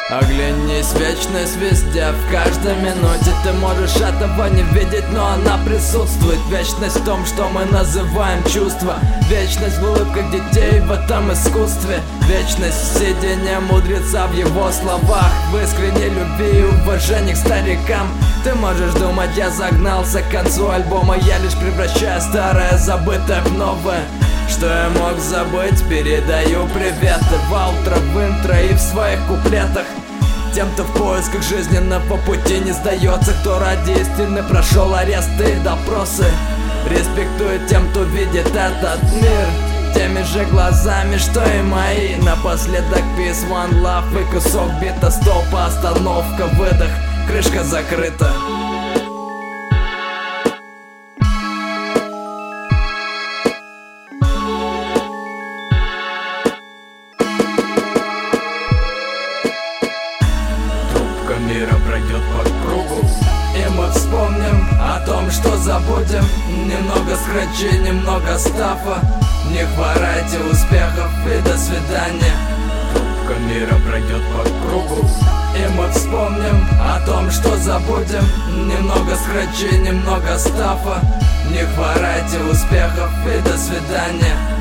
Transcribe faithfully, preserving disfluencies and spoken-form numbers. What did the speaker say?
Оглянись, вечность везде, в каждой минуте. Ты можешь этого не видеть, но она присутствует. Вечность в том, что мы называем чувства. Вечность в улыбках детей в этом искусстве. Вечность в сидении мудреца в его словах, в искренней любви и уважении к старикам. Ты можешь думать, я загнался к концу альбома, я лишь превращаю старое забытое в новое. Что я мог забыть, передаю приветы в аутро, в интро и в своих куплетах тем, кто в поисках жизненного пути не сдается, кто ради истины прошел аресты и допросы. Респектую тем, кто видит этот мир теми же глазами, что и мои. Напоследок peace, one love и кусок бита, стоп, остановка, выдох, крышка закрыта. Мира пройдет по кругу, и мы вспомним о том, что забудем. Немного схрачи, немного стафа, не хворайте успехов и до свидания. Трубка мира пройдет по кругу, и мы вспомним о том, что забудем. Немного схрачи, немного стафа, не хворайте успехов и до свидания.